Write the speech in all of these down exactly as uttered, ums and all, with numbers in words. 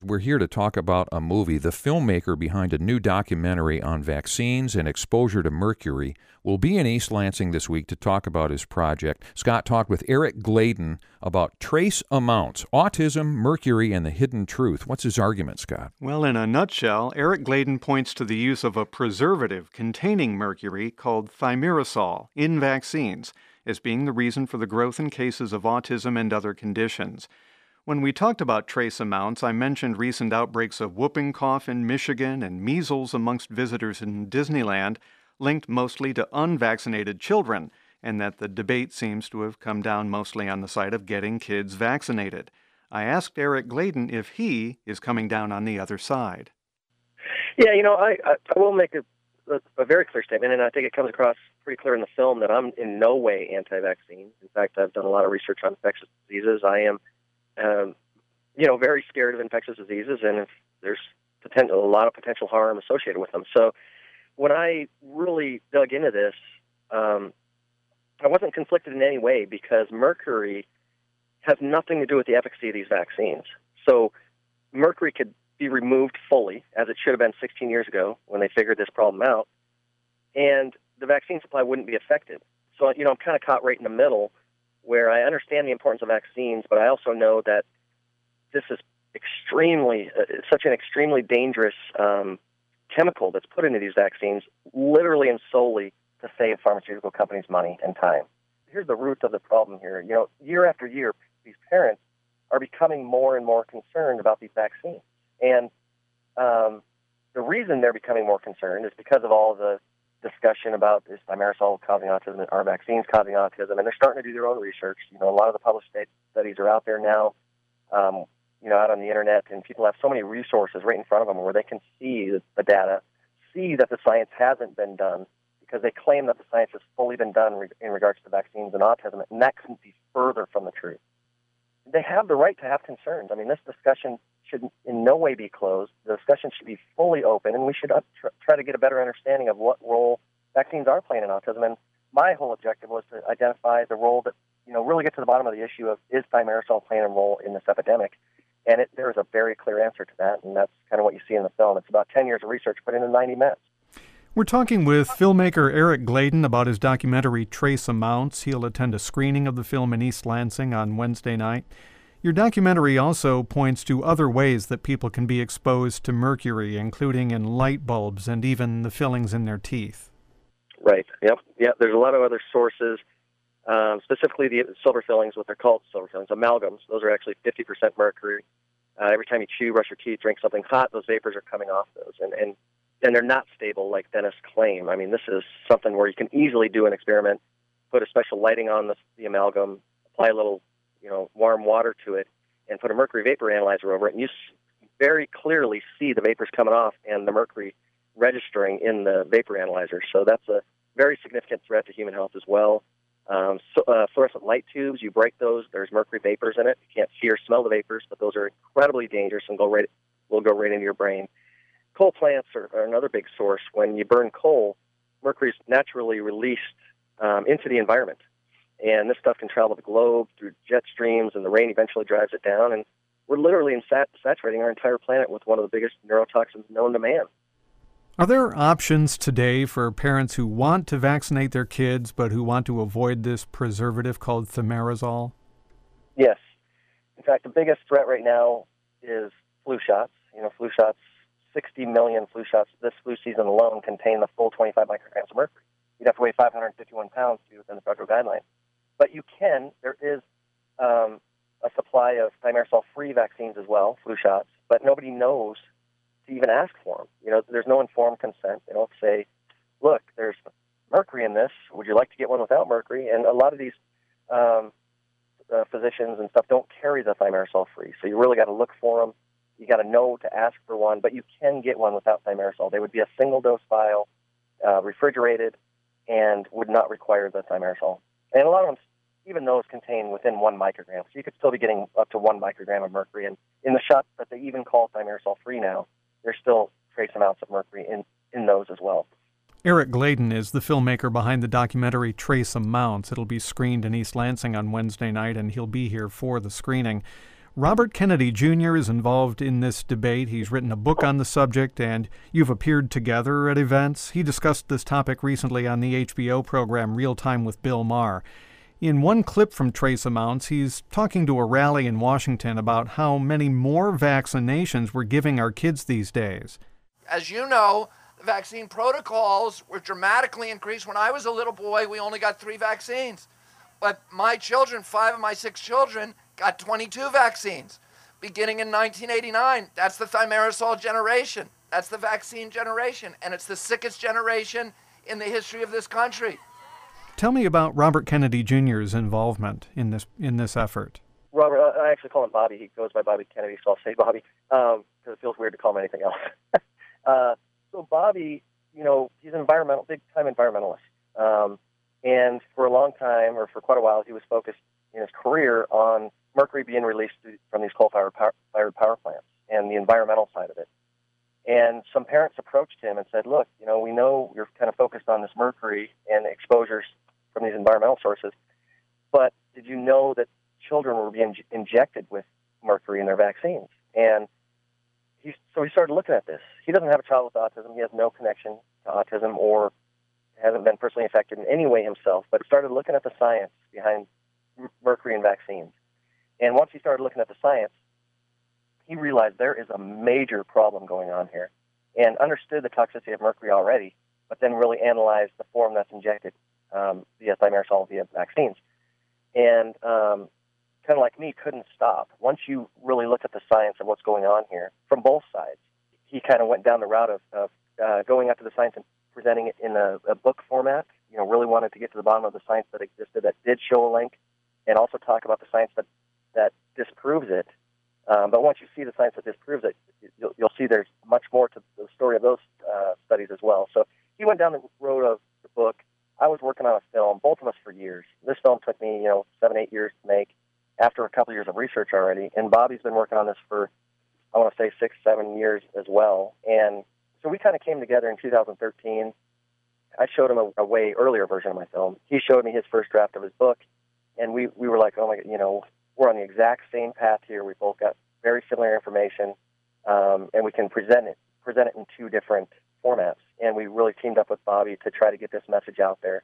we're here to talk about a movie. The filmmaker behind a new documentary on vaccines and exposure to mercury will be in East Lansing this week to talk about his project. Scott talked with Eric Gladen about trace amounts, autism, mercury, and the hidden truth. What's his argument, Scott? Well, in a nutshell, Eric Gladen points to the use of a preservative containing mercury called thimerosal in vaccines as being the reason for the growth in cases of autism and other conditions. When we talked about trace amounts, I mentioned recent outbreaks of whooping cough in Michigan and measles amongst visitors in Disneyland, linked mostly to unvaccinated children, and that the debate seems to have come down mostly on the side of getting kids vaccinated. I asked Eric Gladen if he is coming down on the other side. Yeah, you know, I, I, I will make a, a, a very clear statement, and I think it comes across pretty clear in the film that I'm in no way anti-vaccine. In fact, I've done a lot of research on infectious diseases. I am, um, you know, very scared of infectious diseases, and if there's potential, a lot of potential harm associated with them. So when I really dug into this, um, I wasn't conflicted in any way because mercury has nothing to do with the efficacy of these vaccines. So mercury could be removed fully, as it should have been sixteen years ago when they figured this problem out, and the vaccine supply wouldn't be affected. So, you know, I'm kind of caught right in the middle where I understand the importance of vaccines, but I also know that this is extremely, uh, such an extremely dangerous um, chemical that's put into these vaccines, literally and solely to save pharmaceutical companies money and time. Here's the root of the problem here. You know, year after year, these parents are becoming more and more concerned about these vaccines. And um, the reason they're becoming more concerned is because of all the discussion about is thimerosal causing autism, are vaccines causing autism, and they're starting to do their own research. You know, a lot of the published studies are out there now, um, you know, out on the internet, and people have so many resources right in front of them where they can see the data, see that the science hasn't been done, because they claim that the science has fully been done in regards to vaccines and autism, and that couldn't be further from the truth. They have the right to have concerns. I mean, this discussion should in no way be closed. The discussion should be fully open, and we should try to get a better understanding of what role vaccines are playing in autism. And my whole objective was to identify the role that, you know, really get to the bottom of the issue of, is thimerosal playing a role in this epidemic? And it, there is a very clear answer to that, and that's kind of what you see in the film. It's about ten years of research put into ninety minutes. We're talking with filmmaker Eric Gladen about his documentary Trace Amounts. He'll attend a screening of the film in East Lansing on Wednesday night. Your documentary also points to other ways that people can be exposed to mercury, including in light bulbs and even the fillings in their teeth. Right. Yep. Yep. There's a lot of other sources, um, specifically the silver fillings, what they're called silver fillings, amalgams. Those are actually fifty percent mercury. Uh, every time you chew, brush your teeth, drink something hot, those vapors are coming off those. And, and and they're not stable like dentists claim. I mean, this is something where you can easily do an experiment, put a special lighting on the, the amalgam, apply a little, you know, warm water to it, and put a mercury vapor analyzer over it, and you very clearly see the vapors coming off and the mercury registering in the vapor analyzer. So that's a very significant threat to human health as well. Um, so, uh, fluorescent light tubes, you break those, there's mercury vapors in it. You can't see or smell the vapors, but those are incredibly dangerous and go right, will go right into your brain. Coal plants are, are another big source. When you burn coal, mercury is naturally released um, into the environment. And this stuff can travel the globe through jet streams, and the rain eventually drives it down. And we're literally sat- saturating our entire planet with one of the biggest neurotoxins known to man. Are there options today for parents who want to vaccinate their kids but who want to avoid this preservative called thimerosal? Yes. In fact, the biggest threat right now is flu shots. You know, flu shots, sixty million flu shots this flu season alone contain the full twenty-five micrograms of mercury. You'd have to weigh five hundred fifty-one pounds to be within the federal guidelines. But you can, there is um, a supply of thimerosal-free vaccines as well, flu shots, but nobody knows to even ask for them. You know, there's no informed consent. They don't say, look, there's mercury in this. Would you like to get one without mercury? And a lot of these um, uh, physicians and stuff don't carry the thimerosal-free, so you really got to look for them. You got to know to ask for one, but you can get one without thimerosal. They would be a single-dose vial, uh, refrigerated, and would not require the thimerosal. And a lot of them, even those contain within one microgram. So you could still be getting up to one microgram of mercury. And in the shots that they even call thimerosal-free now, there's still trace amounts of mercury in, in those as well. Eric Gladen is the filmmaker behind the documentary Trace Amounts. It'll be screened in East Lansing on Wednesday night, and he'll be here for the screening. Robert Kennedy Junior is involved in this debate. He's written a book on the subject, and you've appeared together at events. He discussed this topic recently on the H B O program Real Time with Bill Maher. In one clip from Trace Amounts, he's talking to a rally in Washington about how many more vaccinations we're giving our kids these days. As you know, the vaccine protocols were dramatically increased. When I was a little boy, we only got three vaccines. But my children, five of my six children, got twenty-two vaccines. Beginning in nineteen eighty-nine, that's the thimerosal generation. That's the vaccine generation, and it's the sickest generation in the history of this country. Tell me about Robert Kennedy Junior's involvement in this in this effort. Robert, I actually call him Bobby. He goes by Bobby Kennedy, so I'll say Bobby, because um, it feels weird to call him anything else. uh, so Bobby, you know, he's an environmental, big-time environmentalist. Um, and for a long time, or for quite a while, he was focused in his career on mercury being released from these coal-fired power, fired power plants and the environmental side of it. And some parents approached him and said, look, you know, we know you're kind of focused on this mercury and exposures from these environmental sources, but did you know that children were being injected with mercury in their vaccines? And he, so he started looking at this. He doesn't have a child with autism. He has no connection to autism or hasn't been personally affected in any way himself, but started looking at the science behind mercury in vaccines. And once he started looking at the science, he realized there is a major problem going on here and understood the toxicity of mercury already, but then really analyzed the form that's injected um, via thimerosal via vaccines. And um, kind of like me, couldn't stop. Once you really look at the science of what's going on here from both sides, he kind of went down the route of, of uh, going after the science and presenting it in a, a book format. You know, really wanted to get to the bottom of the science that existed that did show a link, and also talk about the science that, that disproves it. Um, but once you see the science that disproves it, you'll, you'll see there's much more to the story of those uh, studies as well. So he went down the road of the book. I was working on a film, both of us for years. This film took me, you know, seven, eight years to make after a couple of years of research already. And Bobby's been working on this for, I want to say, six, seven years as well. And so we kind of came together in two thousand thirteen. I showed him a, a way earlier version of my film. He showed me his first draft of his book. And we, we were like, oh, my God, you know, we're on the exact same path here. We both got very similar information, um, and we can present it present it in two different formats. And we really teamed up with Bobby to try to get this message out there.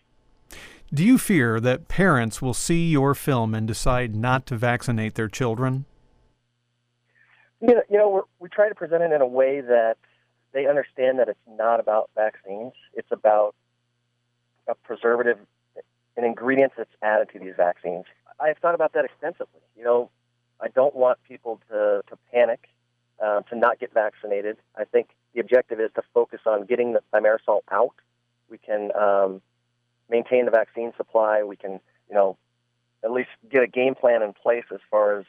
Do you fear that parents will see your film and decide not to vaccinate their children? You know, you know we're, we try to present it in a way that they understand that it's not about vaccines. It's about a preservative, an ingredient that's added to these vaccines. I've thought about that extensively. You know, I don't want people to, to panic, uh, to not get vaccinated. I think the objective is to focus on getting the thimerosal out. We can um, maintain the vaccine supply. We can, you know, at least get a game plan in place as far as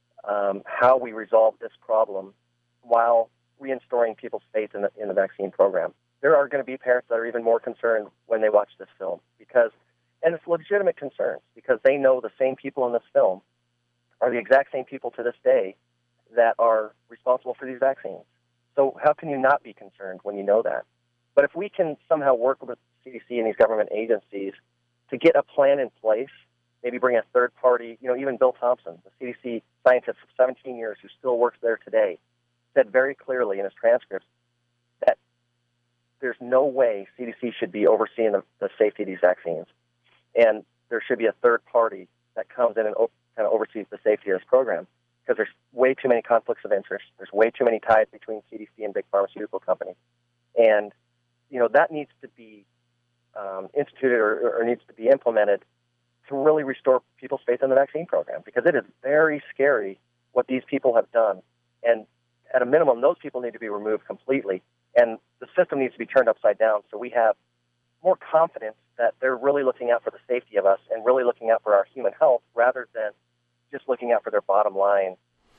um, how we resolve this problem while reinstoring people's faith in the, in the vaccine program. There are going to be parents that are even more concerned when they watch this film because, and it's legitimate concerns because they know the same people in this film are the exact same people to this day that are responsible for these vaccines. So how can you not be concerned when you know that? But if we can somehow work with C D C and these government agencies to get a plan in place, maybe bring a third party, you know, even Bill Thompson, the C D C scientist of seventeen years who still works there today, said very clearly in his transcripts that there's no way C D C should be overseeing the, the safety of these vaccines. And there should be a third party that comes in and o- kind of oversees the safety of this program because there's way too many conflicts of interest. There's way too many ties between C D C and big pharmaceutical companies. And, you know, that needs to be um, instituted or, or needs to be implemented to really restore people's faith in the vaccine program because it is very scary what these people have done. And at a minimum, those people need to be removed completely. And the system needs to be turned upside down so we have more confidence that they're really looking out for the safety of us and really looking out for our human health rather than just looking out for their bottom line.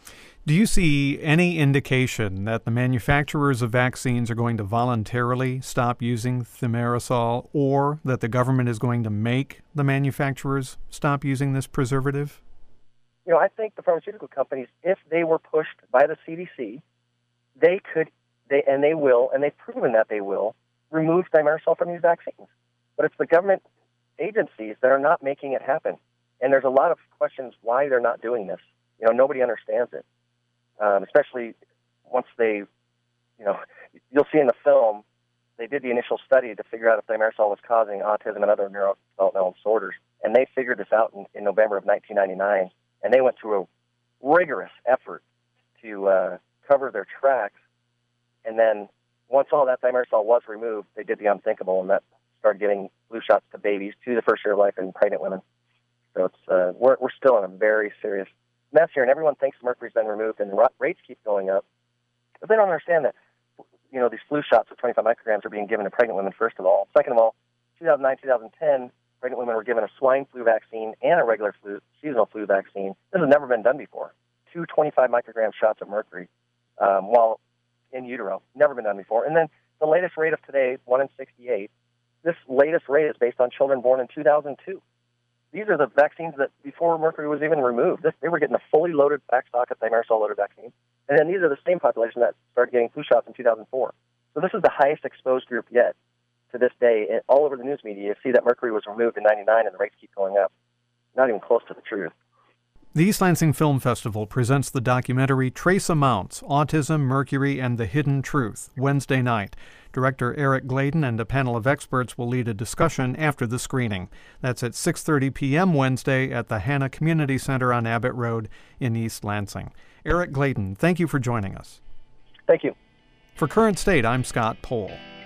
Do you see any indication that the manufacturers of vaccines are going to voluntarily stop using thimerosal or that the government is going to make the manufacturers stop using this preservative? You know, I think the pharmaceutical companies, if they were pushed by the C D C, they could, they and they will, and they've proven that they will, remove thimerosal from these vaccines. But it's the government agencies that are not making it happen. And there's a lot of questions why they're not doing this. You know, nobody understands it, um, especially once they, you know, you'll see in the film, they did the initial study to figure out if thimerosal was causing autism and other neurodevelopmental disorders, and they figured this out in, in November of nineteen ninety-nine, and they went through a rigorous effort to uh, cover their tracks, and then once all that thimerosal was removed, they did the unthinkable, and that started giving flu shots to babies to the first year of life and pregnant women. So it's uh, we're we're still in a very serious mess here, and everyone thinks mercury's been removed, and the rates keep going up, but they don't understand that. You know, these flu shots of twenty-five micrograms are being given to pregnant women, first of all. Second of all, two thousand nine, two thousand ten, pregnant women were given a swine flu vaccine and a regular flu, seasonal flu vaccine. This has never been done before. Two twenty-five microgram shots of mercury um, while in utero. Never been done before. And then the latest rate of today, one in sixty-eight, this latest rate is based on children born in two thousand two. These are the vaccines that before mercury was even removed. This, they were getting a fully loaded backstock of thimerosal-loaded vaccine. And then these are the same population that started getting flu shots in two thousand four. So this is the highest exposed group yet to this day. And all over the news media, you see that mercury was removed in ninety-nine and the rates keep going up. Not even close to the truth. The East Lansing Film Festival presents the documentary Trace Amounts, Autism, Mercury, and the Hidden Truth, Wednesday night. Director Eric Gladen and a panel of experts will lead a discussion after the screening. That's at six thirty p.m. Wednesday at the Hannah Community Center on Abbott Road in East Lansing. Eric Gladen, thank you for joining us. Thank you. For Current State, I'm Scott Pohl.